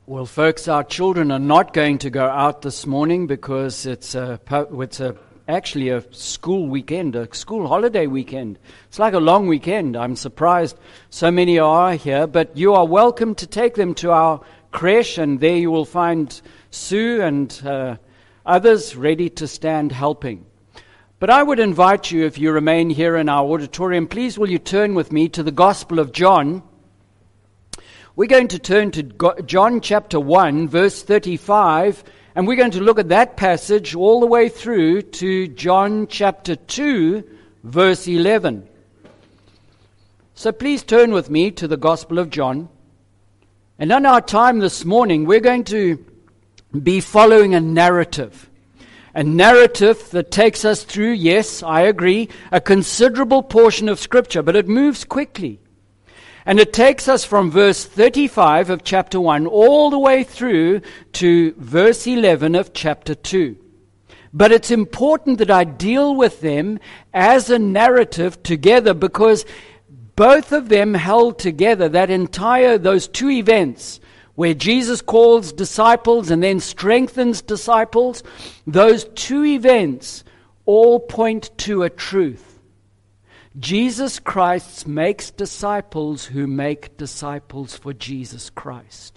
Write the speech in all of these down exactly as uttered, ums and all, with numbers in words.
Well, folks, our children are not going to go out this morning because it's a, it's a, actually a school weekend, a school holiday weekend. It's like a long weekend. I'm surprised so many are here, but you are welcome to take them to our creche, and there you will find Sue and uh, others ready to stand helping. But I would invite you, if you remain here in our auditorium, please will you turn with me to the Gospel of John. We're going to turn to John chapter one, verse thirty-five, and we're going to look at that passage all the way through to John chapter two, verse eleven. So please turn with me to the Gospel of John. And in our time this morning, we're going to be following a narrative. A narrative that takes us through, yes, I agree, a considerable portion of Scripture, but it moves quickly. And it takes us from verse thirty-five of chapter one all the way through to verse eleven of chapter two. But it's important that I deal with them as a narrative together, because both of them held together, that entire, those two events where Jesus calls disciples and then strengthens disciples, those two events all point to a truth. Jesus Christ makes disciples who make disciples for Jesus Christ.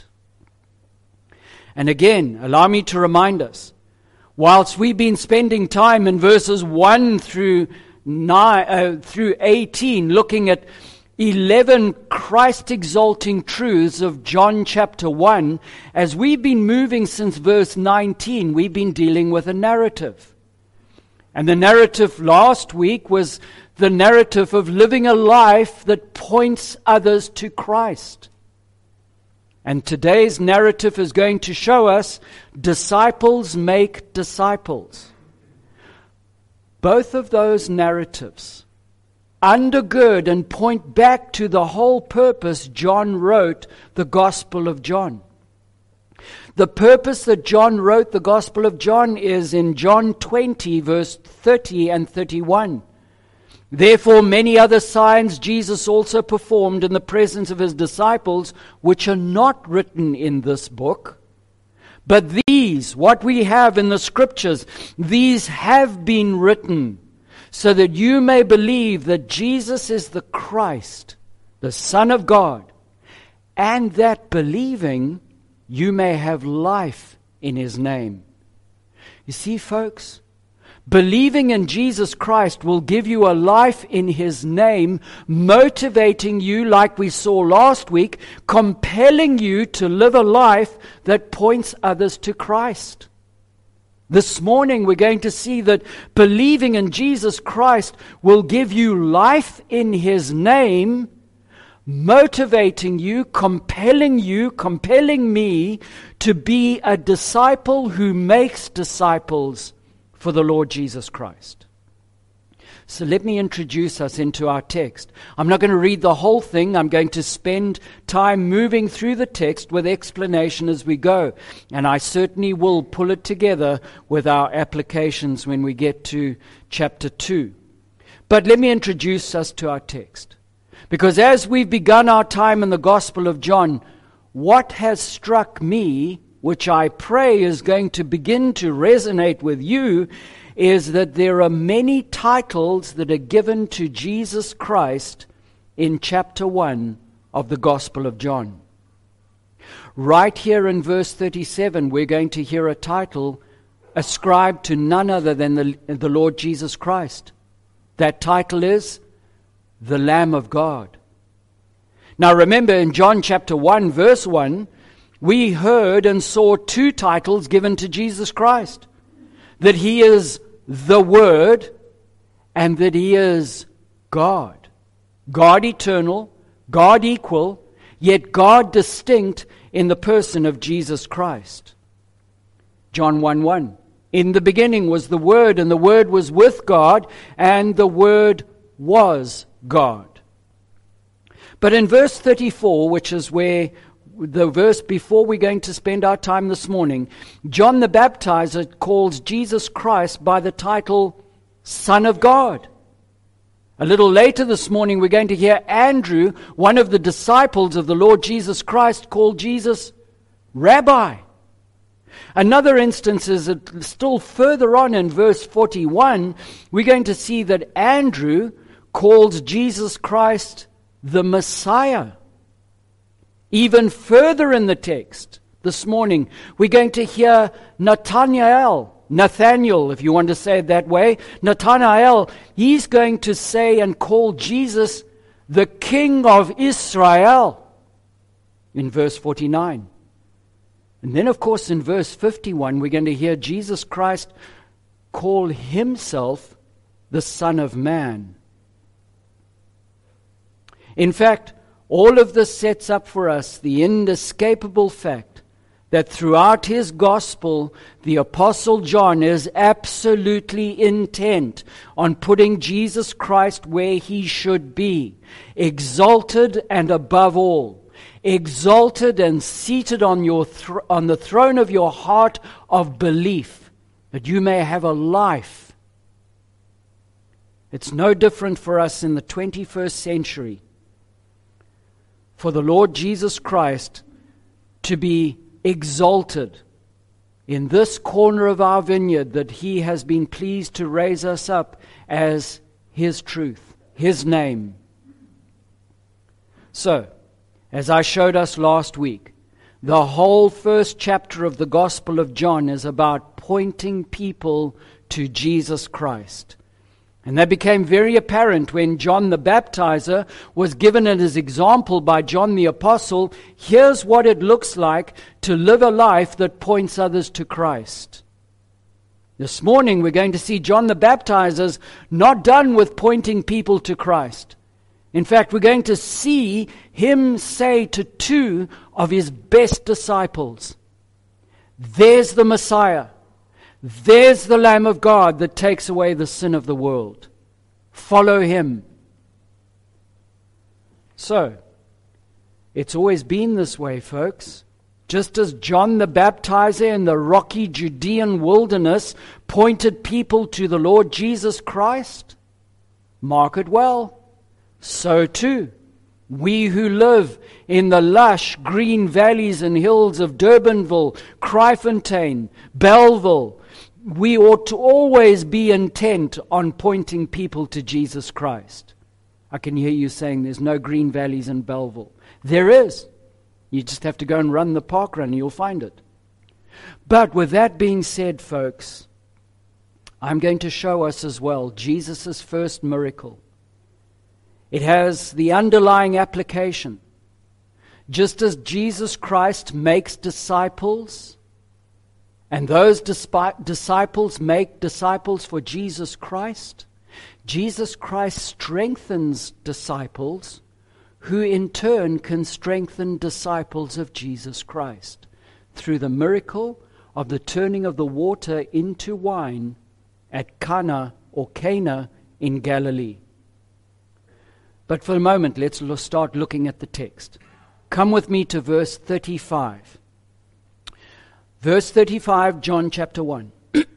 And again, allow me to remind us, whilst we've been spending time in verses one through nine, uh, through eighteen, looking at eleven Christ-exalting truths of John chapter one, as we've been moving since verse nineteen, we've been dealing with a narrative. And the narrative last week was the narrative of living a life that points others to Christ. And today's narrative is going to show us disciples make disciples. Both of those narratives undergird and point back to the whole purpose John wrote the Gospel of John. The purpose that John wrote the Gospel of John is in John twenty, verse thirty and thirty-one. Therefore many other signs Jesus also performed in the presence of his disciples, which are not written in this book. But these, what we have in the Scriptures, these have been written, so that you may believe that Jesus is the Christ, the Son of God, and that believing you may have life in his name. You see, folks, believing in Jesus Christ will give you a life in his name, motivating you, like we saw last week, compelling you to live a life that points others to Christ. This morning we're going to see that believing in Jesus Christ will give you life in his name, motivating you, compelling you, compelling me to be a disciple who makes disciples for the Lord Jesus Christ. So let me introduce us into our text. I'm not going to read the whole thing. I'm going to spend time moving through the text with explanation as we go. And I certainly will pull it together with our applications when we get to chapter two. But let me introduce us to our text. Because as we've begun our time in the Gospel of John, what has struck me, which I pray is going to begin to resonate with you, is that there are many titles that are given to Jesus Christ in chapter one of the Gospel of John. Right here in verse thirty-seven, we're going to hear a title ascribed to none other than the, the Lord Jesus Christ. That title is the Lamb of God. Now remember, in John chapter one, verse one, we heard and saw two titles given to Jesus Christ. That he is the Word and that he is God. God eternal, God equal, yet God distinct in the person of Jesus Christ. John one one. In the beginning was the Word, and the Word was with God, and the Word was God. But in verse thirty-four, which is where the verse before we're going to spend our time this morning, John the Baptizer calls Jesus Christ by the title Son of God. A little later this morning, we're going to hear Andrew, one of the disciples of the Lord Jesus Christ, call Jesus Rabbi. Another instance is that still further on in verse forty-one, we're going to see that Andrew calls Jesus Christ the Messiah. Even further in the text, this morning, we're going to hear Nathanael, Nathaniel, if you want to say it that way, Nathanael, he's going to say and call Jesus the King of Israel in verse forty-nine. And then, of course, in verse fifty-one, we're going to hear Jesus Christ call himself the Son of Man. In fact, all of this sets up for us the inescapable fact that throughout his gospel, the Apostle John is absolutely intent on putting Jesus Christ where he should be, exalted and above all, exalted and seated on your thro- on the throne of your heart of belief, that you may have a life. It's no different for us in the twenty-first century for the Lord Jesus Christ to be exalted in this corner of our vineyard, that he has been pleased to raise us up as his truth, his name. So, as I showed us last week, the whole first chapter of the Gospel of John is about pointing people to Jesus Christ. And that became very apparent when John the Baptizer was given as his example by John the Apostle. Here's what it looks like to live a life that points others to Christ. This morning we're going to see John the Baptizer's not done with pointing people to Christ. In fact, we're going to see him say to two of his best disciples, "There's the Messiah. There's the Lamb of God that takes away the sin of the world. Follow him." So, it's always been this way, folks. Just as John the Baptizer in the rocky Judean wilderness pointed people to the Lord Jesus Christ, mark it well, so too, we who live in the lush green valleys and hills of Durbanville, Kryfontein, Belleville, we ought to always be intent on pointing people to Jesus Christ. I can hear you saying there's no green valleys in Belleville. There is. You just have to go and run the park run and you'll find it. But with that being said, folks, I'm going to show us as well Jesus' first miracle. It has the underlying application. Just as Jesus Christ makes disciples, and those dispi- disciples make disciples for Jesus Christ, Jesus Christ strengthens disciples who in turn can strengthen disciples of Jesus Christ through the miracle of the turning of the water into wine at Cana or Cana in Galilee. But for a moment, let's start looking at the text. Come with me to verse thirty-five. Verse thirty-five, John chapter one.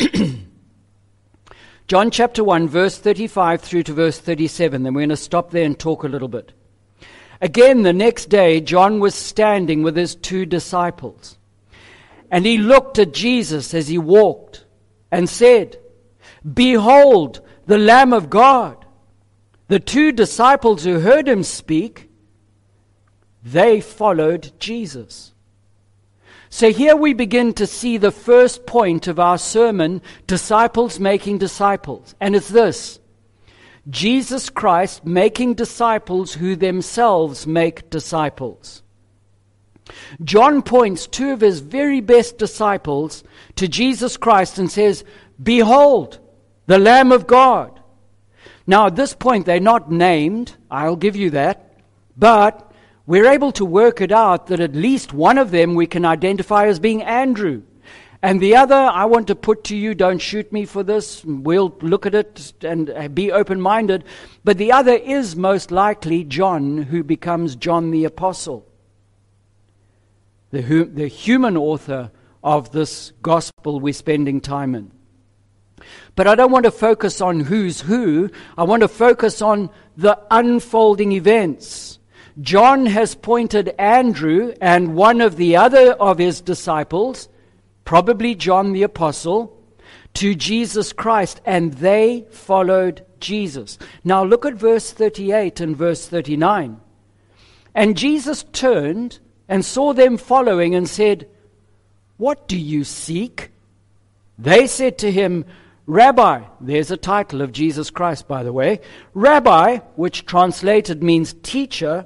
John chapter one, verse thirty-five through to verse thirty-seven. Then we're going to stop there and talk a little bit. Again, the next day, John was standing with his two disciples. And he looked at Jesus as he walked and said, "Behold, the Lamb of God." The two disciples who heard him speak, they followed Jesus. So here we begin to see the first point of our sermon, disciples making disciples. And it's this: Jesus Christ making disciples who themselves make disciples. John points two of his very best disciples to Jesus Christ and says, "Behold, the Lamb of God." Now at this point they're not named, I'll give you that, but we're able to work it out that at least one of them we can identify as being Andrew. And the other, I want to put to you, don't shoot me for this, we'll look at it and be open-minded, but the other is most likely John, who becomes John the Apostle, the, hu- the human author of this gospel we're spending time in. But I don't want to focus on who's who, I want to focus on the unfolding events. John has pointed Andrew and one of the other of his disciples, probably John the Apostle, to Jesus Christ, and they followed Jesus. Now look at verse thirty-eight and verse thirty-nine. And Jesus turned and saw them following and said, "What do you seek?" They said to him, "Rabbi," there's a title of Jesus Christ, by the way, "Rabbi," which translated means teacher,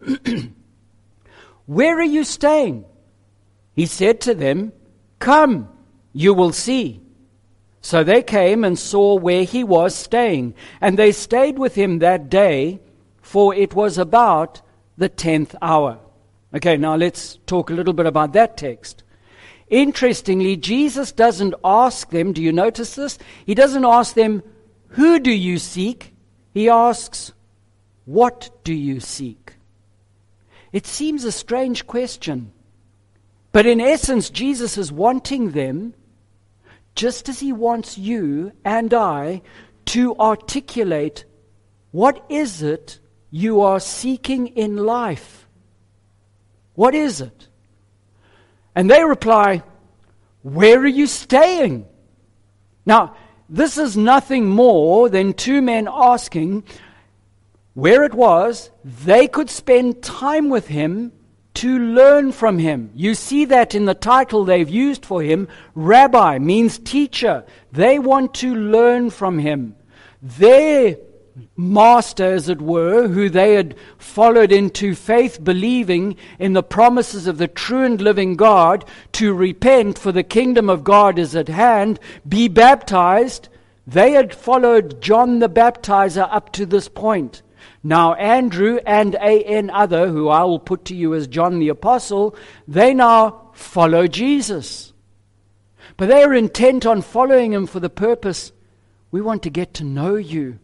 "where are you staying?" He said to them, "Come, you will see." So they came and saw where he was staying, and they stayed with him that day, for it was about the tenth hour. Okay, now let's talk a little bit about that text. Interestingly, Jesus doesn't ask them, do you notice this? He doesn't ask them, "Who do you seek?" He asks, "What do you seek?" It seems a strange question, but in essence, Jesus is wanting them, just as he wants you and I, to articulate, what is it you are seeking in life? What is it? And they reply, "Where are you staying?" Now, this is nothing more than two men asking where it was they could spend time with him to learn from him. You see that in the title they've used for him. Rabbi means teacher. They want to learn from him. Their master, as it were, who they had followed into faith, believing in the promises of the true and living God, to repent, for the kingdom of God is at hand, be baptized. They had followed John the Baptizer up to this point. Now Andrew and an other, who I will put to you as John the Apostle, they now follow Jesus. But they are intent on following him for the purpose, we want to get to know you.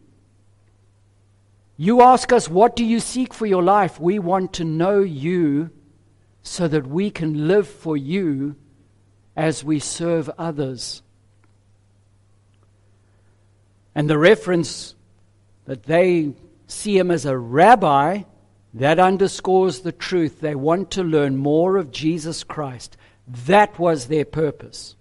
You ask us, what do you seek for your life? We want to know you so that we can live for you as we serve others. And the reference that they see him as a rabbi, that underscores the truth. They want to learn more of Jesus Christ. That was their purpose.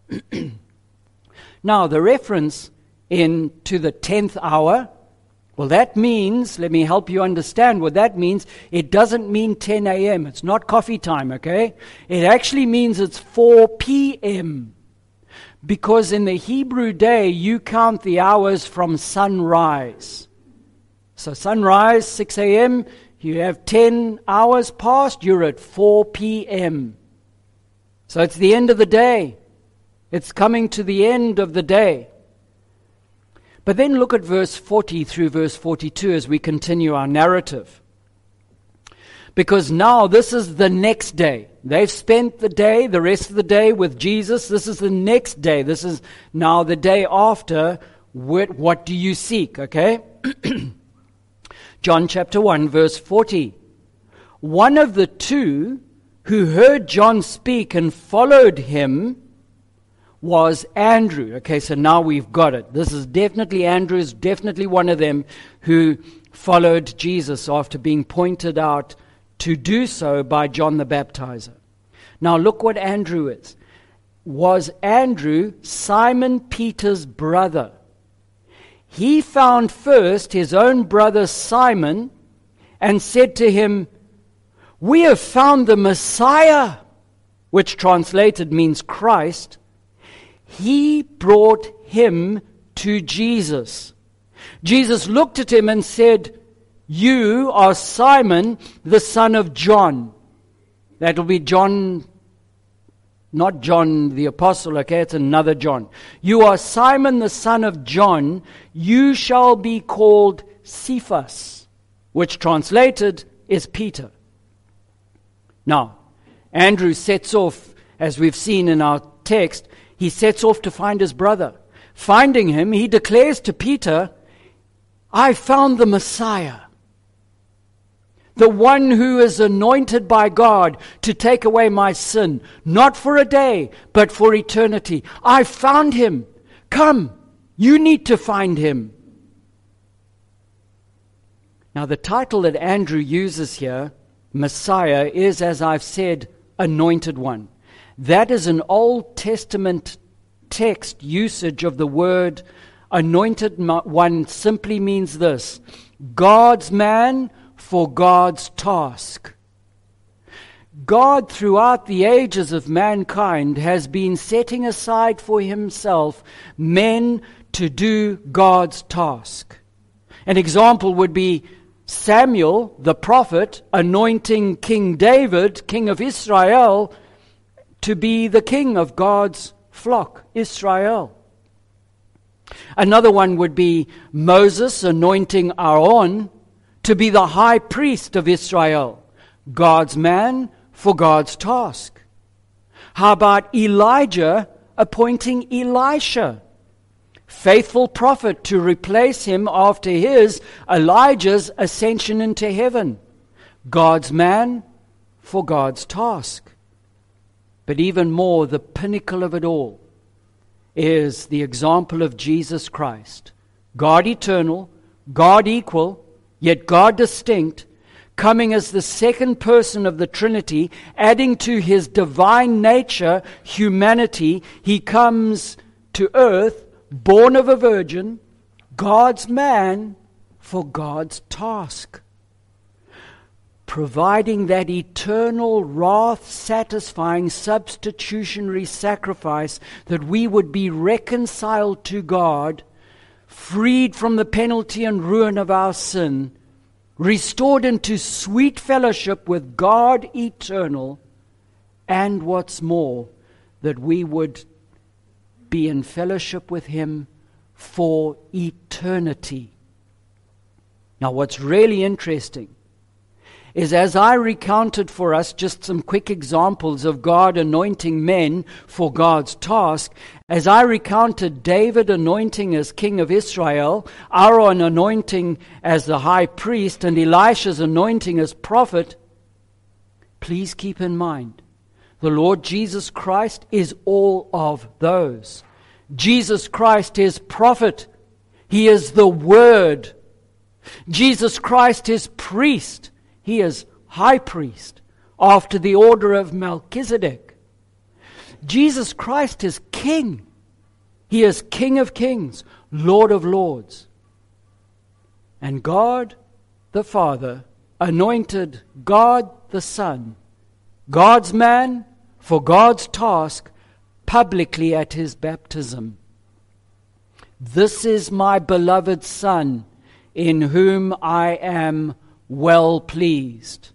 Now, the reference in to the tenth hour, well, that means, let me help you understand what that means. It doesn't mean ten a.m. It's not coffee time, okay? It actually means it's four p.m. Because in the Hebrew day, you count the hours from sunrise. So sunrise, six a.m., you have ten hours past, you're at four p.m. So it's the end of the day. It's coming to the end of the day. But then look at verse forty through verse forty-two as we continue our narrative. Because now this is the next day. They've spent the day, the rest of the day with Jesus. This is the next day. This is now the day after. What, what do you seek? Okay? John chapter one, verse forty. One of the two who heard John speak and followed him was Andrew. Okay, so now we've got it. This is definitely Andrew, is definitely one of them who followed Jesus after being pointed out to do so by John the Baptizer. Now look what Andrew is. Was Andrew Simon Peter's brother? He found first his own brother Simon and said to him, "We have found the Messiah," which translated means Christ. He brought him to Jesus. Jesus looked at him and said, "You are Simon, the son of John." That will be John, not John the Apostle, okay? It's another John. "You are Simon, the son of John. You shall be called Cephas," which translated is Peter. Now, Andrew sets off, as we've seen in our text, he sets off to find his brother. Finding him, he declares to Peter, "I found the Messiah, the one who is anointed by God to take away my sin, not for a day, but for eternity. I found him. Come, you need to find him." Now, the title that Andrew uses here, Messiah, is, as I've said, Anointed One. That is an Old Testament text usage of the word Anointed One. Simply means this: God's man for God's task. God, throughout the ages of mankind, has been setting aside for himself men to do God's task. An example would be Samuel, the prophet, anointing King David, king of Israel, to be the king of God's flock, Israel. Another one would be Moses anointing Aaron to be the high priest of Israel, God's man for God's task. How about Elijah appointing Elisha, faithful prophet, to replace him after his, Elijah's, ascension into heaven, God's man for God's task. But even more, the pinnacle of it all is the example of Jesus Christ, God eternal, God equal, yet God distinct, coming as the second person of the Trinity, adding to his divine nature humanity. He comes to earth, born of a virgin, God's man for God's task, providing that eternal, wrath-satisfying, substitutionary sacrifice that we would be reconciled to God, freed from the penalty and ruin of our sin, restored into sweet fellowship with God eternal, and what's more, that we would be in fellowship with him for eternity. Now, what's really interesting is, as I recounted for us just some quick examples of God anointing men for God's task, as I recounted David anointing as king of Israel, Aaron anointing as the high priest, and Elisha's anointing as prophet, please keep in mind, the Lord Jesus Christ is all of those. Jesus Christ is prophet. He is the Word. Jesus Christ is priest. He is high priest after the order of Melchizedek. Jesus Christ is king. He is King of kings, Lord of lords. And God the Father anointed God the Son, God's man for God's task, publicly at his baptism. This is my beloved Son, in whom I am well pleased.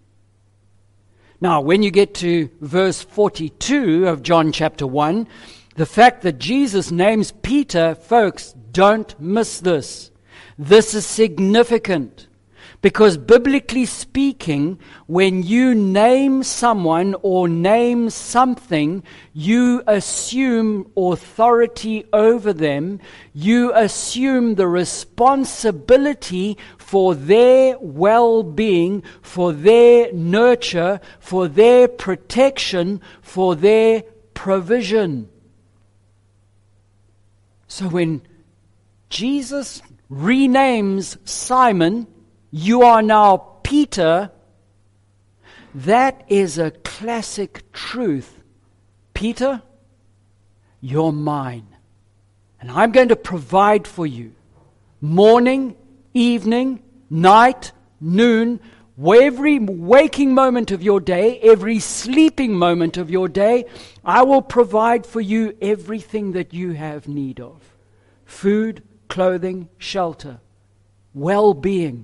Now, when you get to verse forty-two of John chapter one, the fact that Jesus names Peter, folks, don't miss this. This is significant, because biblically speaking, when you name someone or name something, you assume authority over them. You assume the responsibility for their well-being, for their nurture, for their protection, for their provision. So when Jesus renames Simon, "You are now Peter," that is a classic truth. Peter, you're mine, and I'm going to provide for you morning, evening, night, noon, every waking moment of your day, every sleeping moment of your day. I will provide for you everything that you have need of: food, clothing, shelter, well-being.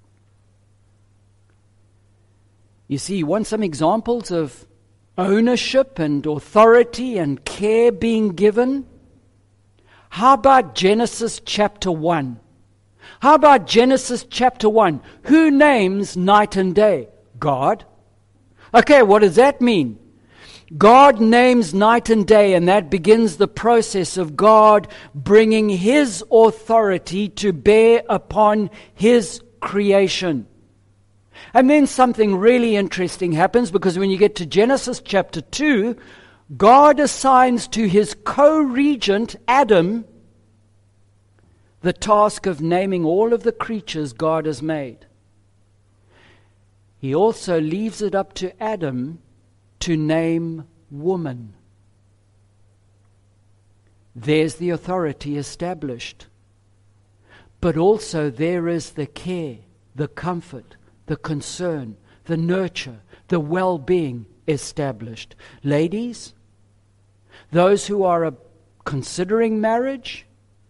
You see, you want some examples of ownership and authority and care being given? How about Genesis chapter one? How about Genesis chapter one? Who names night and day? God. Okay, what does that mean? God names night and day, and that begins the process of God bringing his authority to bear upon his creation. And then something really interesting happens, because when you get to Genesis chapter two, God assigns to his co-regent, Adam, the task of naming all of the creatures God has made. He also leaves it up to Adam to name woman. There's the authority established. But also there is the care, the comfort, the concern, the nurture, the well-being established. Ladies, those who are uh, considering marriage,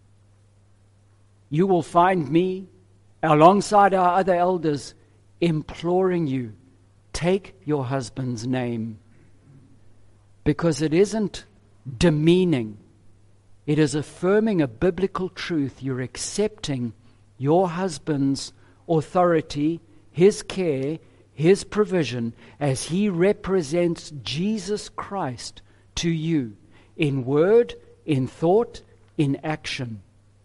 you will find me alongside our other elders imploring you, take your husband's name, because it isn't demeaning. It is affirming a biblical truth. You're accepting your husband's authority, his care, his provision, as he represents Jesus Christ to you in word, in thought, in action.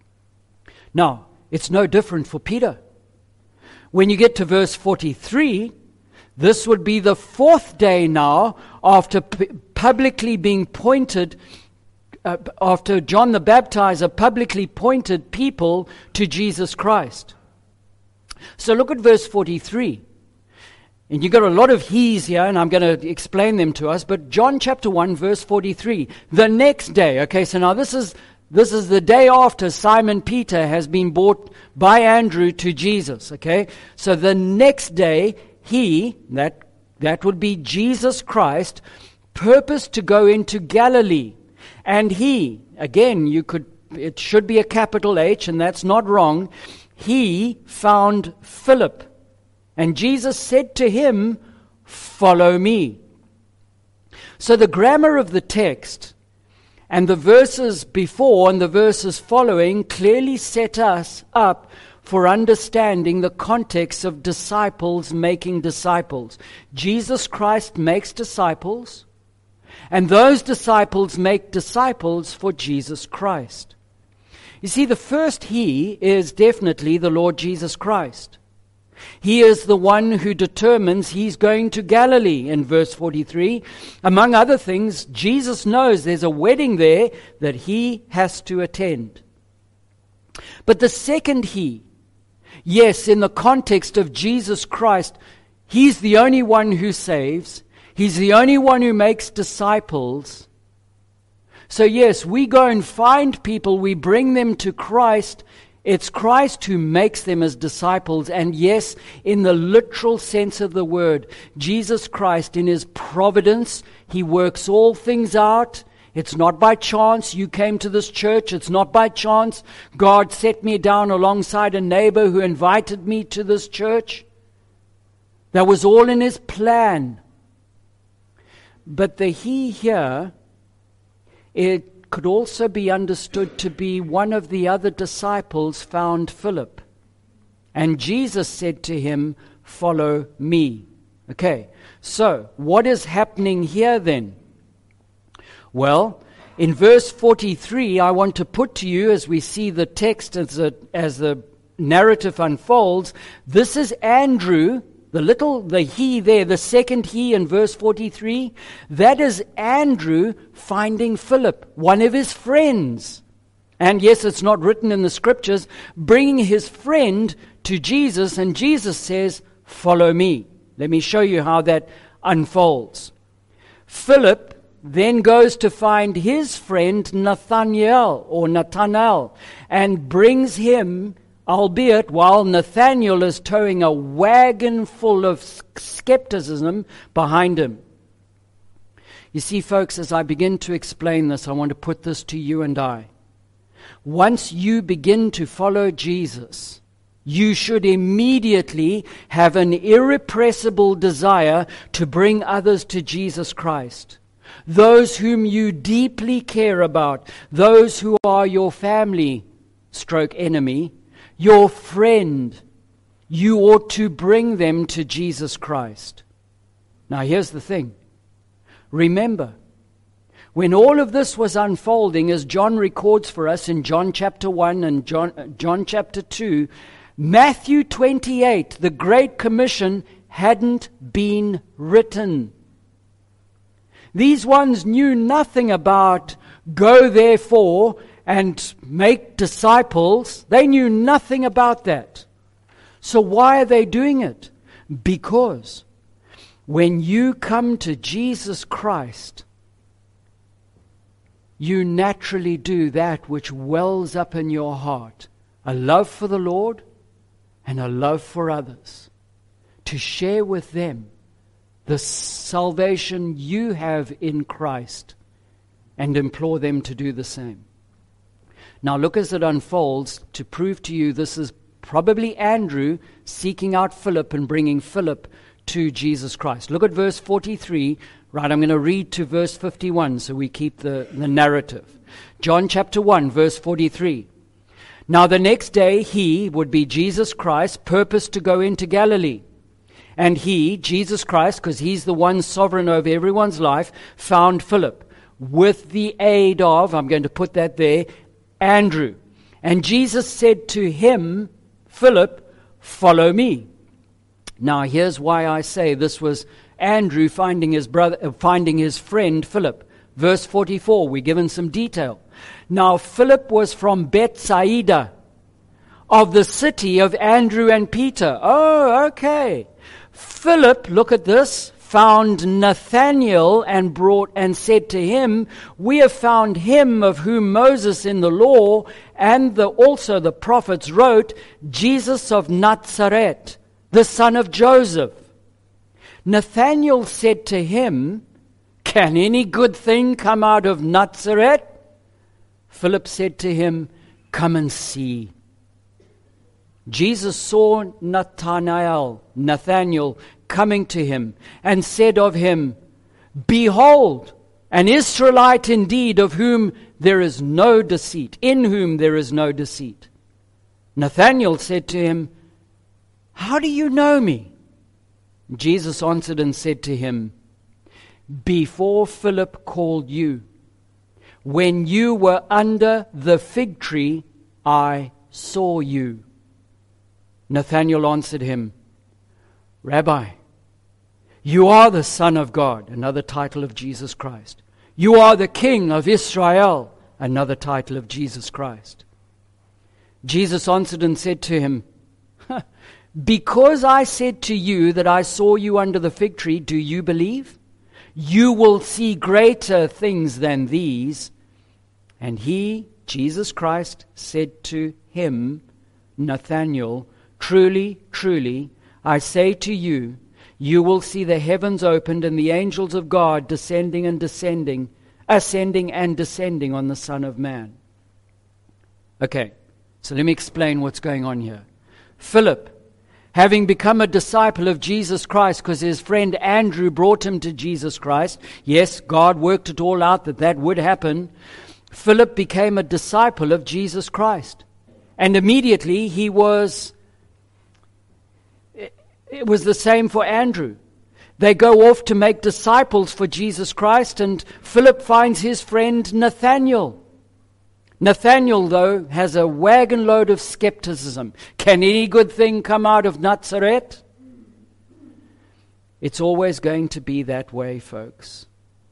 Now, it's no different for Peter. When you get to verse forty-three, this would be the fourth day now after p- publicly being pointed, uh, after John the Baptizer publicly pointed people to Jesus Christ. So look at verse forty-three. And you've got a lot of he's here, and I'm going to explain them to us. But John chapter one, verse forty-three. The next day, okay, so now this is this is the day after Simon Peter has been brought by Andrew to Jesus, okay? So the next day, he, that that would be Jesus Christ, purposed to go into Galilee. And he, again, you could, it should be a capital H, and that's not wrong. He found Philip. And Jesus said to him, follow me. So the grammar of the text and the verses before and the verses following clearly set us up for understanding the context of disciples making disciples. Jesus Christ makes disciples, and those disciples make disciples for Jesus Christ. You see, the first he is definitely the Lord Jesus Christ. He is the one who determines he's going to Galilee in verse forty-three. Among other things, Jesus knows there's a wedding there that he has to attend. But the second he, yes, in the context of Jesus Christ, he's the only one who saves. He's the only one who makes disciples. So yes, we go and find people, we bring them to Christ. It's Christ who makes them as disciples. And yes, in the literal sense of the word, Jesus Christ in his providence, he works all things out. It's not by chance you came to this church. It's not by chance God set me down alongside a neighbor who invited me to this church. That was all in his plan. But the he here, it could also be understood to be one of the other disciples found Philip. And Jesus said to him, follow me. Okay, so what is happening here then? Well, in verse forty-three, I want to put to you, as we see the text as, a, as the narrative unfolds, this is Andrew, the little, the he there, the second he in verse forty-three, that is Andrew finding Philip, one of his friends. And yes, it's not written in the scriptures, bringing his friend to Jesus, and Jesus says, follow me. Let me show you how that unfolds. Philip then goes to find his friend Nathanael, or Nathanael, and brings him, albeit while Nathanael is towing a wagon full of skepticism behind him. You see, folks, as I begin to explain this, I want to put this to you and I. Once you begin to follow Jesus, you should immediately have an irrepressible desire to bring others to Jesus Christ. Those whom you deeply care about, those who are your family, stroke enemy, your friend, you ought to bring them to Jesus Christ. Now here's the thing. Remember, when all of this was unfolding, as John records for us in John chapter one and John, John chapter two, Matthew twenty-eight, the Great Commission, hadn't been written. These ones knew nothing about go therefore and make disciples. They knew nothing about that. So why are they doing it? Because when you come to Jesus Christ, you naturally do that which wells up in your heart, a love for the Lord and a love for others, to share with them the salvation you have in Christ and implore them to do the same. Now look as it unfolds to prove to you this is probably Andrew seeking out Philip and bringing Philip to Jesus Christ. Look at verse forty-three. Right, I'm going to read to verse fifty-one so we keep the, the narrative. John chapter one, verse forty-three. Now the next day he, would be Jesus Christ, purposed to go into Galilee. And he, Jesus Christ, because he's the one sovereign over everyone's life, found Philip with the aid of, I'm going to put that there, Andrew. And Jesus said to him, Philip, follow me. Now here's why I say this was Andrew finding his brother, uh, finding his friend Philip. Verse forty-four, we're given some detail. Now Philip was from Bethsaida, of the city of Andrew and Peter. Oh, okay. Philip, look at this, found Nathanael and brought and said to him, we have found him of whom Moses in the law and the, also the prophets wrote, Jesus of Nazareth, the son of Joseph. Nathanael said to him, can any good thing come out of Nazareth? Philip said to him, come and see. Jesus saw Nathanael, Nathanael coming to him and said of him, behold, an Israelite indeed, of whom there is no deceit, in whom there is no deceit. Nathanael said to him, how do you know me? Jesus answered and said to him, before Philip called you, when you were under the fig tree, I saw you. Nathanael answered him, Rabbi, you are the Son of God, another title of Jesus Christ. You are the King of Israel, another title of Jesus Christ. Jesus answered and said to him, because I said to you that I saw you under the fig tree, do you believe? You will see greater things than these. And he, Jesus Christ, said to him, Nathanael, truly, truly, I say to you, you will see the heavens opened and the angels of God descending and descending, ascending and descending on the Son of Man. Okay, so let me explain what's going on here. Philip, having become a disciple of Jesus Christ because his friend Andrew brought him to Jesus Christ, yes, God worked it all out that that would happen. Philip became a disciple of Jesus Christ. And immediately he was, it was the same for Andrew. They go off to make disciples for Jesus Christ, and Philip finds his friend Nathanael. Nathanael, though, has a wagon load of skepticism. Can any good thing come out of Nazareth? It's always going to be that way, folks.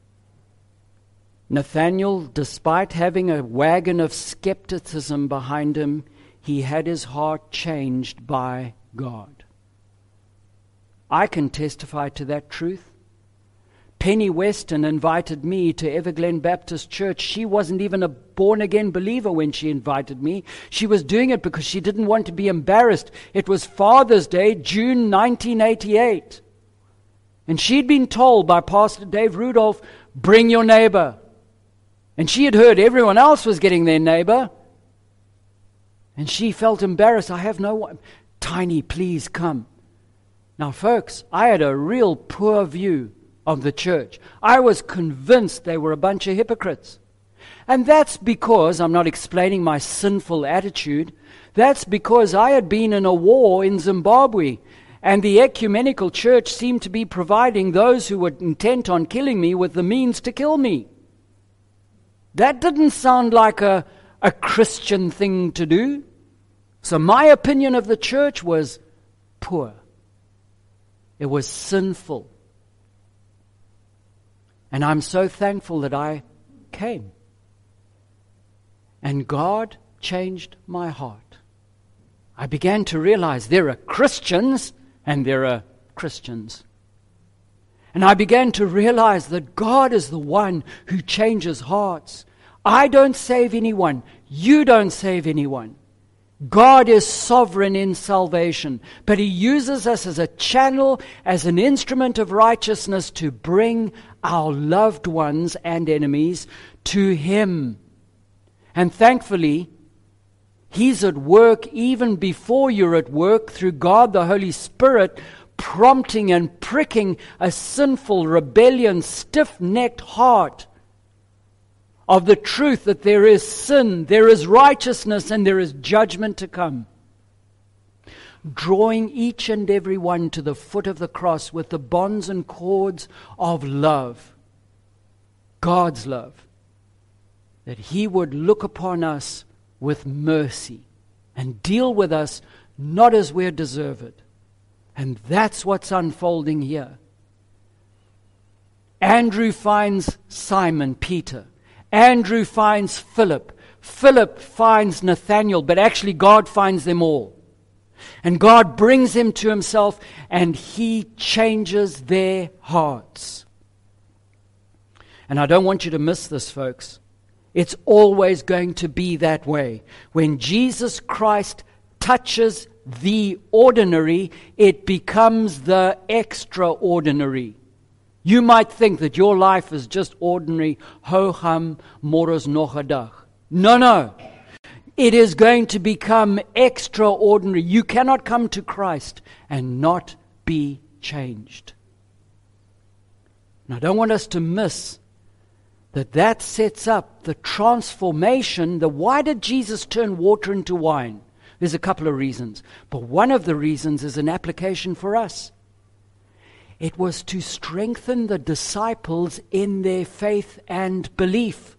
Nathanael, despite having a wagon of skepticism behind him, he had his heart changed by God. I can testify to that truth. Penny Weston invited me to Everglen Baptist Church. She wasn't even a born-again believer when she invited me. She was doing it because she didn't want to be embarrassed. It was Father's Day, June nineteen eighty-eight. And she'd been told by Pastor Dave Rudolph, bring your neighbor. And she had heard everyone else was getting their neighbor. And she felt embarrassed. I have no one. Tiny, please come. Now, folks, I had a real poor view of the church. I was convinced they were a bunch of hypocrites. And that's because, I'm not explaining my sinful attitude, that's because I had been in a war in Zimbabwe, and the ecumenical church seemed to be providing those who were intent on killing me with the means to kill me. That didn't sound like a, a Christian thing to do. So my opinion of the church was poor. It was sinful. And I'm so thankful that I came. And God changed my heart. I began to realize there are Christians and there are Christians. And I began to realize that God is the one who changes hearts. I don't save anyone. You don't save anyone. God is sovereign in salvation, but He uses us as a channel, as an instrument of righteousness to bring our loved ones and enemies to Him. And thankfully, He's at work even before you're at work through God the Holy Spirit, prompting and pricking a sinful, rebellion, stiff-necked heart of the truth that there is sin, there is righteousness, and there is judgment to come. Drawing each and every one to the foot of the cross with the bonds and cords of love, God's love, that He would look upon us with mercy and deal with us not as we're deserved. And that's what's unfolding here. Andrew finds Simon Peter. Andrew finds Philip. Philip finds Nathanael, but actually God finds them all. And God brings them to Himself, and He changes their hearts. And I don't want you to miss this, folks. It's always going to be that way. When Jesus Christ touches the ordinary, it becomes the extraordinary. You might think that your life is just ordinary, ho-hum, moros nog 'n dag. No, no. It is going to become extraordinary. You cannot come to Christ and not be changed. And I don't want us to miss that that sets up the transformation. The why did Jesus turn water into wine? There's a couple of reasons. But one of the reasons is an application for us. It was to strengthen the disciples in their faith and belief.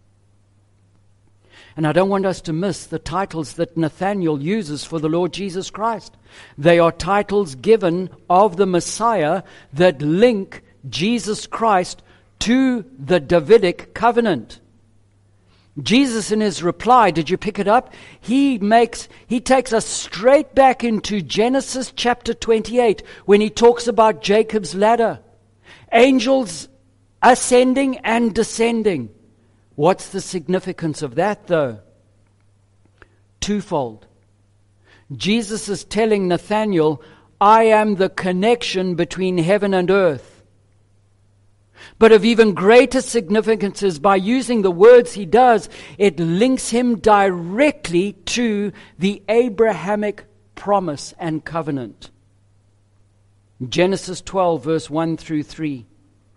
And I don't want us to miss the titles that Nathanael uses for the Lord Jesus Christ. They are titles given of the Messiah that link Jesus Christ to the Davidic covenant. Jesus, in His reply, did you pick it up? He makes, he takes us straight back into Genesis chapter twenty-eight when He talks about Jacob's ladder. Angels ascending and descending. What's the significance of that, though? Twofold. Jesus is telling Nathanael, I am the connection between heaven and earth. But of even greater significance is by using the words He does, it links Him directly to the Abrahamic promise and covenant. Genesis twelve, verse one through three.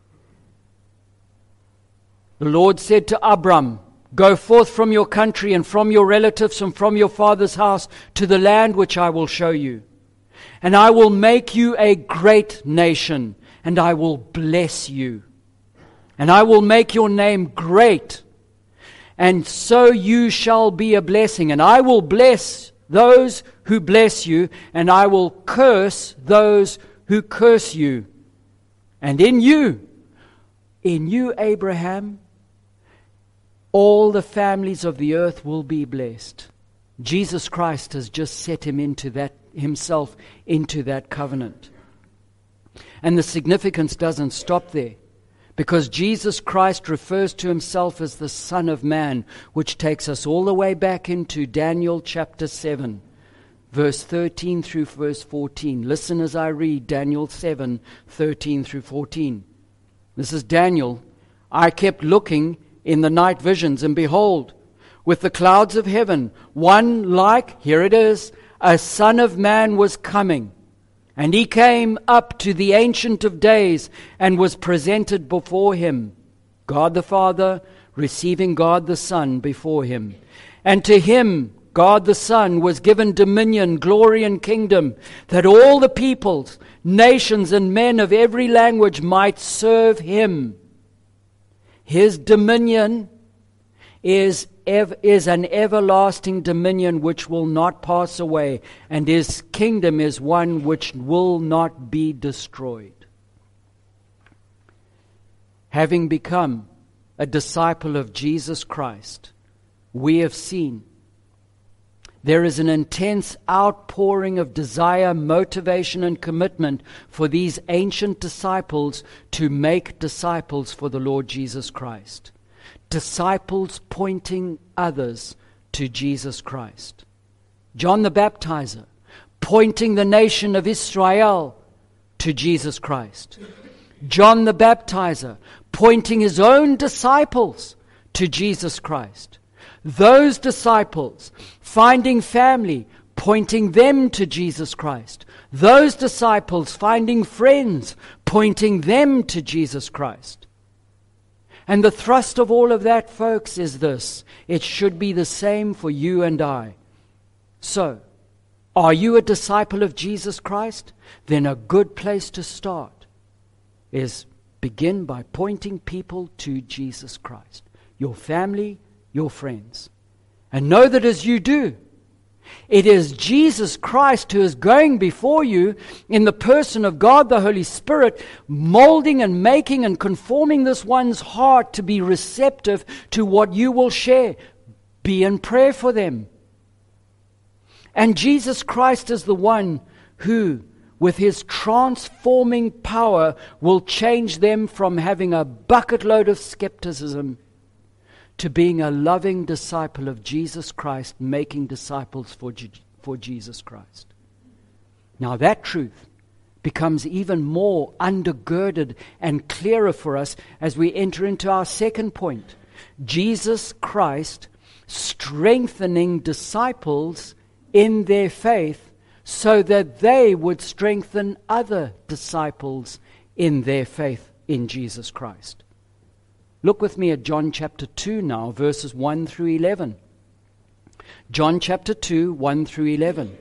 The Lord said to Abram, go forth from your country and from your relatives and from your father's house to the land which I will show you. And I will make you a great nation, and I will bless you. And I will make your name great, and so you shall be a blessing. And I will bless those who bless you, and I will curse those who curse you. And in you, in you, Abraham, all the families of the earth will be blessed. Jesus Christ has just set him into that, himself into that covenant. And the significance doesn't stop there, because Jesus Christ refers to Himself as the Son of Man, which takes us all the way back into Daniel chapter seven, verse thirteen through verse fourteen. Listen as I read Daniel seven, thirteen through fourteen. This is Daniel. I kept looking in the night visions, and behold, with the clouds of heaven, one like, here it is, a Son of Man was coming. And He came up to the Ancient of Days and was presented before Him. God the Father receiving God the Son before Him. And to Him, God the Son, was given dominion, glory, and kingdom, that all the peoples, nations, and men of every language might serve Him. His dominion is ev- is an everlasting dominion which will not pass away, and His kingdom is one which will not be destroyed. Having become a disciple of Jesus Christ, we have seen there is an intense outpouring of desire, motivation, and commitment for these ancient disciples to make disciples for the Lord Jesus Christ. Disciples pointing others to Jesus Christ. John the Baptizer pointing the nation of Israel to Jesus Christ. John the Baptizer pointing his own disciples to Jesus Christ. Those disciples finding family, pointing them to Jesus Christ. Those disciples finding friends, pointing them to Jesus Christ. And the thrust of all of that, folks, is this. It should be the same for you and I. So, are you a disciple of Jesus Christ? Then a good place to start is begin by pointing people to Jesus Christ. Your family, your friends. And know that as you do, it is Jesus Christ who is going before you in the person of God the Holy Spirit, molding and making and conforming this one's heart to be receptive to what you will share. Be in prayer for them. And Jesus Christ is the one who, with his transforming power, will change them from having a bucket load of skepticism to being a loving disciple of Jesus Christ, making disciples for, G- for Jesus Christ. Now that truth becomes even more undergirded and clearer for us as we enter into our second point. Jesus Christ strengthening disciples in their faith so that they would strengthen other disciples in their faith in Jesus Christ. Look with me at John chapter two now, verses one through eleven. John chapter two, one through eleven.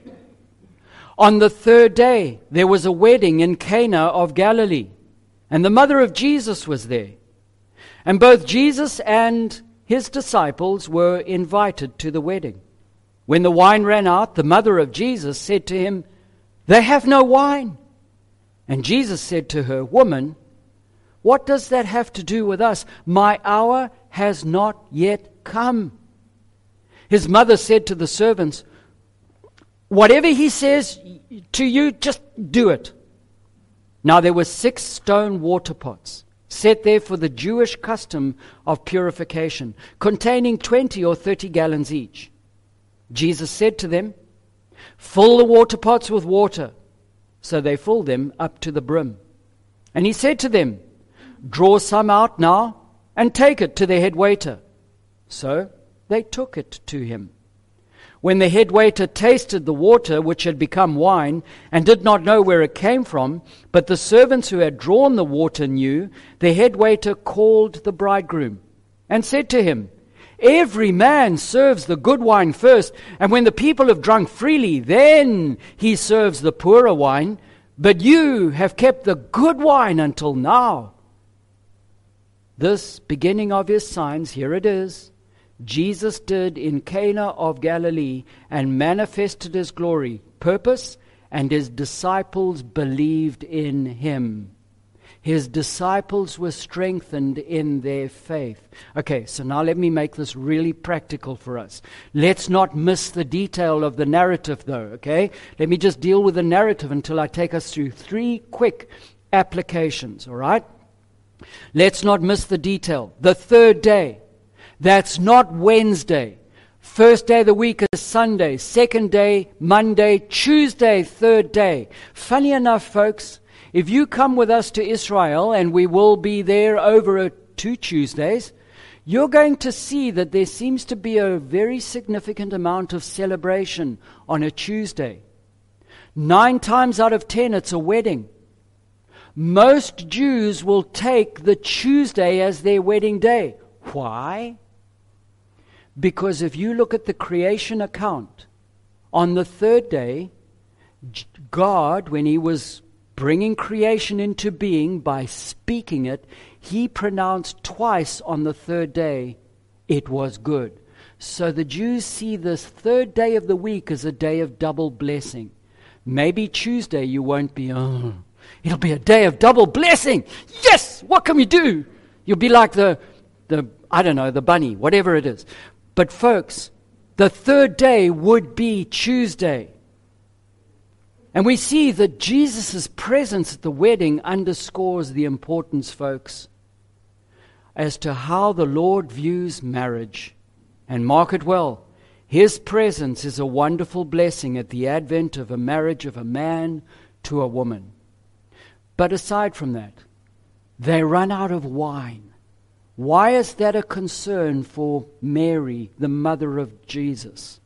On the third day, there was a wedding in Cana of Galilee, and the mother of Jesus was there. And both Jesus and his disciples were invited to the wedding. When the wine ran out, the mother of Jesus said to him, "They have no wine." And Jesus said to her, "Woman, what does that have to do with us? My hour has not yet come." His mother said to the servants, "Whatever he says to you, just do it." Now there were six stone water pots set there for the Jewish custom of purification, containing twenty or thirty gallons each. Jesus said to them, "Fill the water pots with water." So they filled them up to the brim. And he said to them, "Draw some out now and take it to the head waiter." So they took it to him. When the head waiter tasted the water, which had become wine, and did not know where it came from, but the servants who had drawn the water knew, the head waiter called the bridegroom and said to him, "Every man serves the good wine first, and when the people have drunk freely, then he serves the poorer wine. But you have kept the good wine until now." This beginning of his signs, here it is, Jesus did in Cana of Galilee and manifested his glory, purpose, and his disciples believed in him. His disciples were strengthened in their faith. Okay, so now let me make this really practical for us. Let's not miss the detail of the narrative though, okay? Let me just deal with the narrative until I take us through three quick applications, all right? Let's not miss the detail. The third day, that's not Wednesday. First day of the week is Sunday. Second day, Monday. Tuesday, third day. Funny enough, folks, if you come with us to Israel, and we will be there over two Tuesdays, you're going to see that there seems to be a very significant amount of celebration on a Tuesday. Nine times out of ten, it's a wedding. Most Jews will take the Tuesday as their wedding day. Why? Because if you look at the creation account, on the third day, God, when he was bringing creation into being by speaking it, he pronounced twice on the third day, it was good. So the Jews see this third day of the week as a day of double blessing. Maybe Tuesday you won't be, oh, it'll be a day of double blessing. Yes, what can we do? You'll be like the, the I don't know, the bunny, whatever it is. But folks, The third day would be Tuesday. And we see that Jesus' presence at the wedding underscores the importance, folks, as to how the Lord views marriage. And mark it well, His presence is a wonderful blessing at the advent of a marriage of a man to a woman. But aside from that, they run out of wine. Why is that a concern for Mary, the mother of Jesus?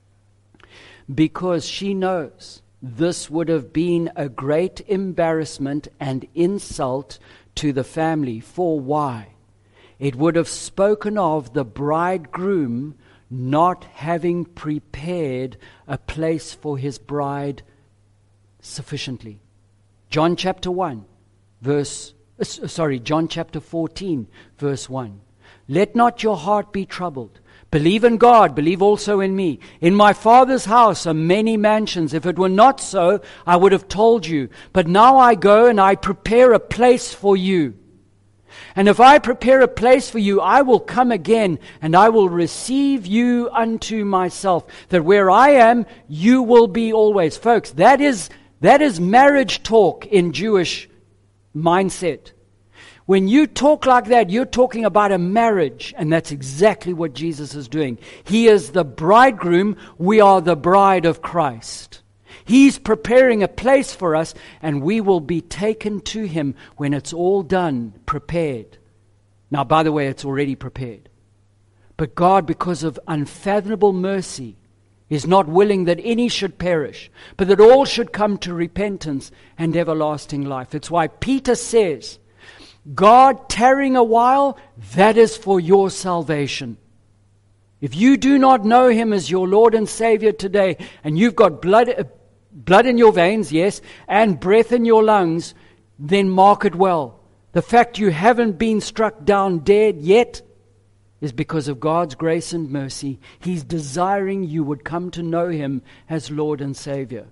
Because she knows this would have been a great embarrassment and insult to the family. For why? It would have spoken of the bridegroom not having prepared a place for his bride sufficiently. John chapter one, verse, uh, sorry, John chapter fourteen, verse one. Let not your heart be troubled. Believe in God, believe also in me. In my Father's house are many mansions. If it were not so, I would have told you. But now I go and I prepare a place for you. And if I prepare a place for you, I will come again and I will receive you unto myself, that where I am, you will be always. Folks, that is, that is marriage talk in Jewish mindset. When you talk like that, you're talking about a marriage, and that's exactly what Jesus is doing. He is the bridegroom, we are the bride of Christ. He's preparing a place for us, and we will be taken to Him when it's all done, prepared. Now, by the way, it's already prepared. But God, because of unfathomable mercy, is not willing that any should perish, but that all should come to repentance and everlasting life. It's why Peter says, God tarrying a while, that is for your salvation. If you do not know Him as your Lord and Savior today, and you've got blood, uh, blood in your veins, yes, and breath in your lungs, then mark it well. The fact you haven't been struck down dead yet is because of God's grace and mercy. He's desiring you would come to know Him as Lord and Savior.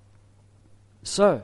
So,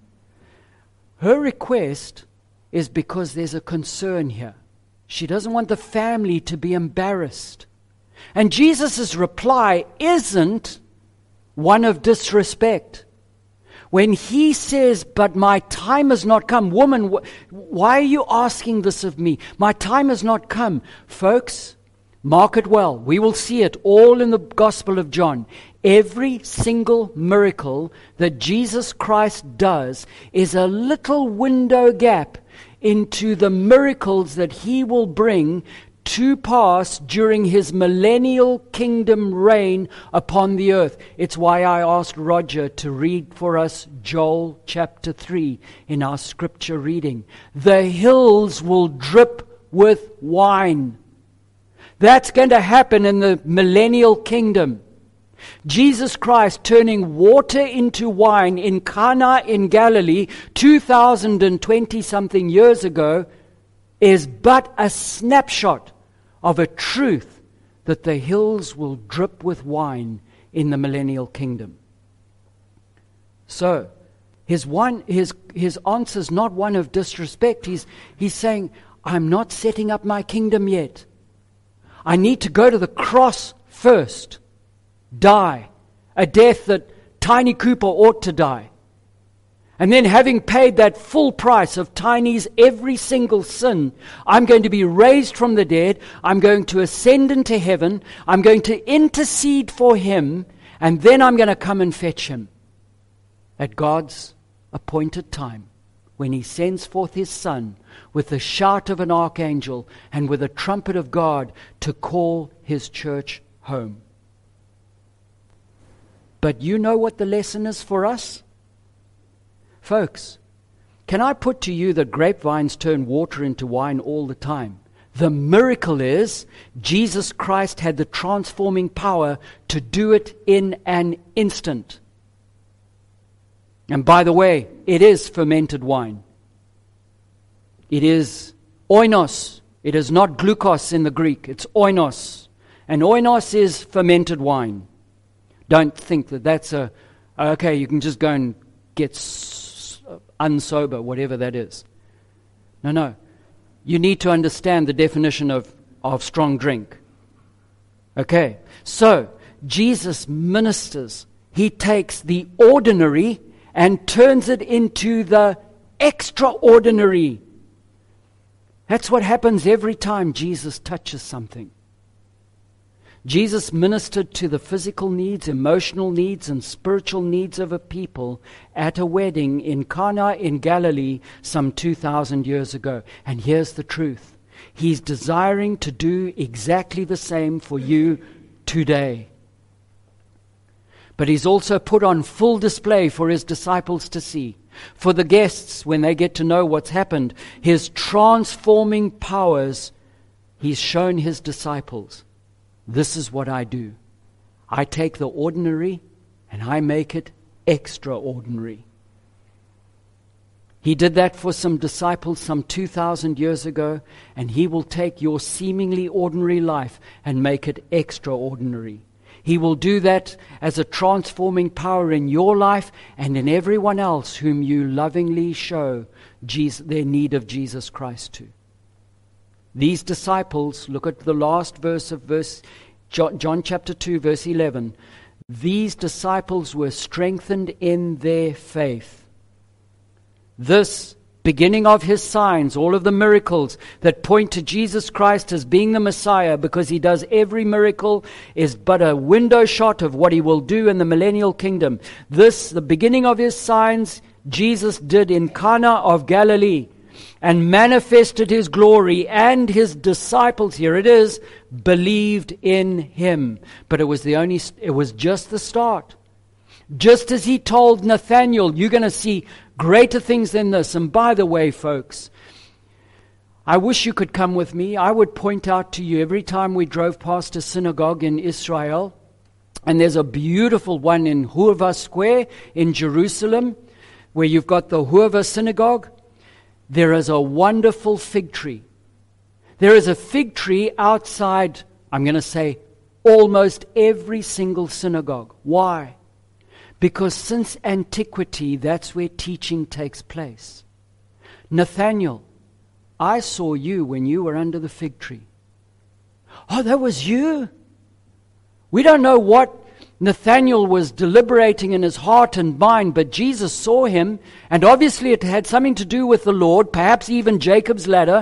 her request is because there's a concern here. She doesn't want the family to be embarrassed. And Jesus' reply isn't one of disrespect. When He says, but my time has not come, woman, wh- why are you asking this of me? My time has not come. Folks, mark it well. We will see it all in the Gospel of John. Every single miracle that Jesus Christ does is a little window gap into the miracles that He will bring to pass during His millennial kingdom reign upon the earth. It's why I asked Roger to read for us Joel chapter three in our scripture reading. The hills will drip with wine. That's going to happen in the millennial kingdom. Jesus Christ turning water into wine in Cana in Galilee two thousand twenty something years ago is but a snapshot of a truth that the hills will drip with wine in the millennial kingdom. So, his one his his answer is not one of disrespect. He's he's saying, I'm not setting up my kingdom yet. I need to go to the cross first. Die. A death that Tiny Cooper ought to die. And then having paid that full price of Tiny's every single sin, I'm going to be raised from the dead. I'm going to ascend into heaven. I'm going to intercede for him. And then I'm going to come and fetch him at God's appointed time, when He sends forth His Son with the shout of an archangel and with a trumpet of God to call His church home. But you know what the lesson is for us? Folks, can I put to you that grapevines turn water into wine all the time? The miracle is Jesus Christ had the transforming power to do it in an instant. And by the way, it is fermented wine. It is oinos. It is not glucose in the Greek. It's oinos. And oinos is fermented wine. Don't think that that's a, okay, you can just go and get s- unsober, whatever that is. No, no. You need to understand the definition of, of strong drink. Okay, so Jesus ministers, he takes the ordinary and turns it into the extraordinary. That's what happens every time Jesus touches something. Jesus ministered to the physical needs, emotional needs, and spiritual needs of a people at a wedding in Cana in Galilee some two thousand years ago. And here's the truth. He's desiring to do exactly the same for you today. But he's also put on full display for his disciples to see. For the guests, when they get to know what's happened, his transforming powers, he's shown his disciples. This is what I do. I take the ordinary and I make it extraordinary. He did that for some disciples some two thousand years ago, and he will take your seemingly ordinary life and make it extraordinary. He will do that as a transforming power in your life and in everyone else whom you lovingly show Jesus, their need of Jesus Christ to. These disciples, look at the last verse of verse John, John chapter two, verse eleven. These disciples were strengthened in their faith. This beginning of his signs, all of the miracles that point to Jesus Christ as being the Messiah, because he does every miracle, is but a window shot of what he will do in the millennial kingdom. This, the beginning of his signs, Jesus did in Cana of Galilee and manifested his glory, and his disciples, here it is, believed in him. But it was the only, it was just the start. Just as he told Nathanael, you're going to see greater things than this. And by the way, folks, I wish you could come with me. I would point out to you every time we drove past a synagogue in Israel, and there's a beautiful one in Hurva Square in Jerusalem, where you've got the Hurva synagogue. There is a wonderful fig tree. There is a fig tree outside, I'm going to say, almost every single synagogue. Why? Because since antiquity, that's where teaching takes place. Nathanael, I saw you when you were under the fig tree. Oh, that was you? We don't know what Nathanael was deliberating in his heart and mind, but Jesus saw him, and obviously it had something to do with the Lord, perhaps even Jacob's ladder.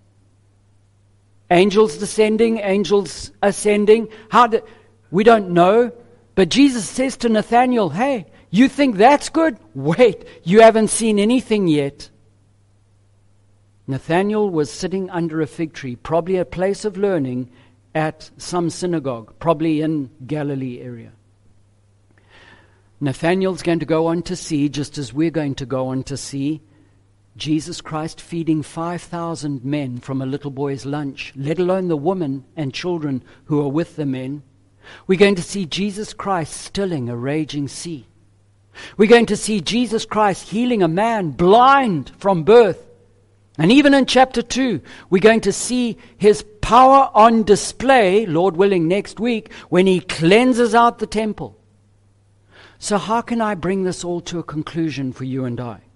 Angels descending, angels ascending. How did, we don't know. But Jesus says to Nathanael, hey, you think that's good? Wait, you haven't seen anything yet. Nathanael was sitting under a fig tree, probably a place of learning at some synagogue, probably in Galilee area. Nathanael's going to go on to see, just as we're going to go on to see, Jesus Christ feeding five thousand men from a little boy's lunch, let alone the women and children who are with the men. We're going to see Jesus Christ stilling a raging sea. We're going to see Jesus Christ healing a man blind from birth. And even in chapter two, we're going to see his power on display, Lord willing, next week, when he cleanses out the temple. So how can I bring this all to a conclusion for you and I?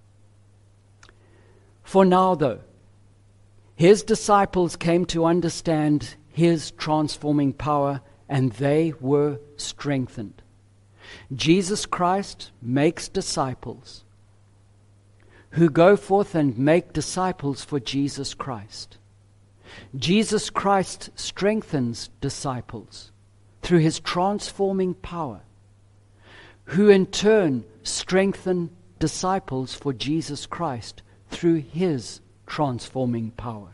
For now, though, his disciples came to understand his transforming power, and they were strengthened. Jesus Christ makes disciples who go forth and make disciples for Jesus Christ. Jesus Christ strengthens disciples through his transforming power, who in turn strengthen disciples for Jesus Christ through his transforming power.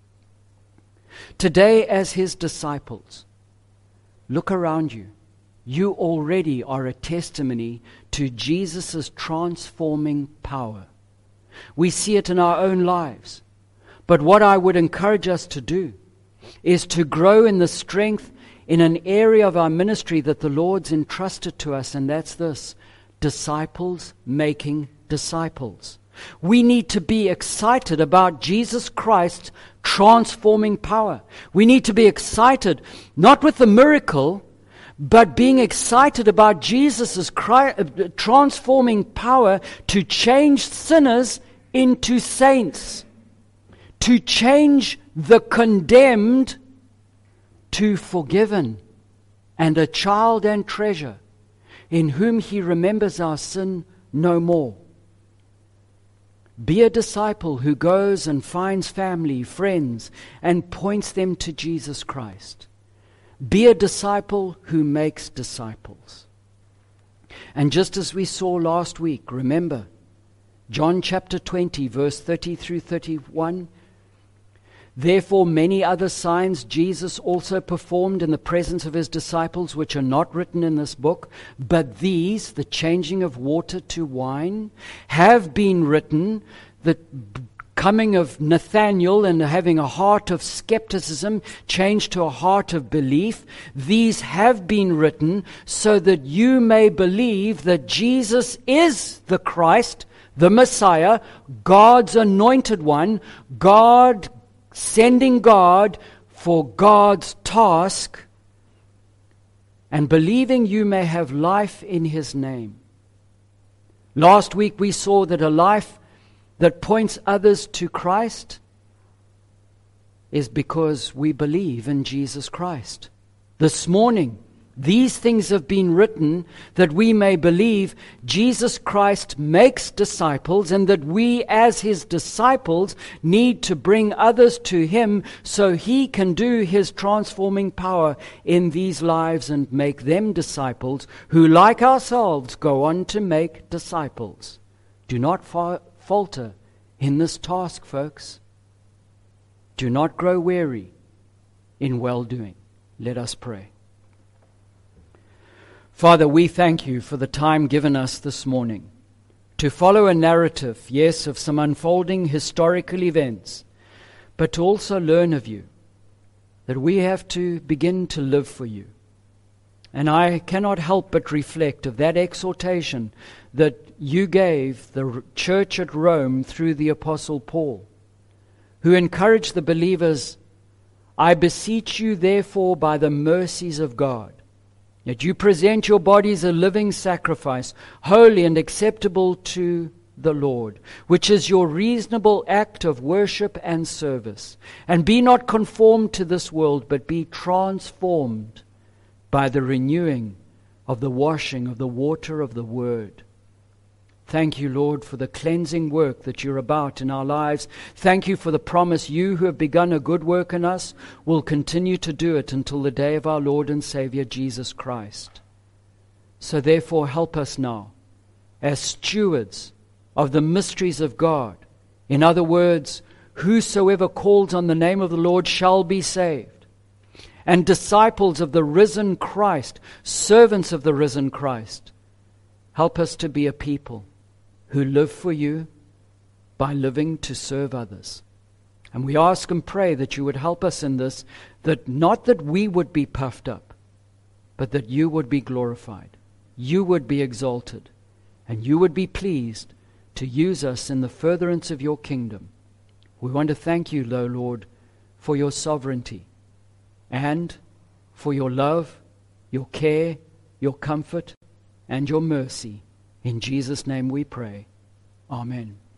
Today, as his disciples, look around you. You already are a testimony to Jesus' transforming power. We see it in our own lives. But what I would encourage us to do is to grow in the strength in an area of our ministry that the Lord's entrusted to us, and that's this: disciples making disciples. We need to be excited about Jesus Christ's transforming power. We need to be excited, not with the miracle, but being excited about Jesus' transforming power to change sinners into saints, to change the condemned to forgiven and a child and treasure, in whom he remembers our sin no more. Be a disciple who goes and finds family, friends, and points them to Jesus Christ. Be a disciple who makes disciples. And just as we saw last week, remember, John chapter twenty, verse thirty through thirty-one, therefore many other signs Jesus also performed in the presence of his disciples, which are not written in this book, but these, the changing of water to wine, have been written, the coming of Nathanael and having a heart of skepticism changed to a heart of belief. These have been written so that you may believe that Jesus is the Christ, the Messiah, God's anointed one, God sending God for God's task, and believing you may have life in his name. Last week we saw that a life that points others to Christ is because we believe in Jesus Christ. This morning, these things have been written that we may believe Jesus Christ makes disciples, and that we as his disciples need to bring others to him so he can do his transforming power in these lives and make them disciples who, like ourselves, go on to make disciples. Do not fa- falter in this task, folks. Do not grow weary in well-doing. Let us pray. Father, we thank you for the time given us this morning to follow a narrative, yes, of some unfolding historical events, but to also learn of you, that we have to begin to live for you. And I cannot help but reflect of that exhortation that you gave the church at Rome through the Apostle Paul, who encouraged the believers, I beseech you therefore by the mercies of God, that you present your bodies a living sacrifice, holy and acceptable to the Lord, which is your reasonable act of worship and service. And be not conformed to this world, but be transformed by the renewing of the washing of the water of the Word. Thank you, Lord, for the cleansing work that you're about in our lives. Thank you for the promise you who have begun a good work in us will continue to do it until the day of our Lord and Savior Jesus Christ. So therefore help us now as stewards of the mysteries of God. In other words, whosoever calls on the name of the Lord shall be saved. And disciples of the risen Christ, servants of the risen Christ. Help us to be a people who live for you by living to serve others. And we ask and pray that you would help us in this, that not that we would be puffed up, but that you would be glorified, you would be exalted, and you would be pleased to use us in the furtherance of your kingdom. We want to thank you, O Lord, for your sovereignty and for your love, your care, your comfort, and your mercy. In Jesus' name we pray. Amen.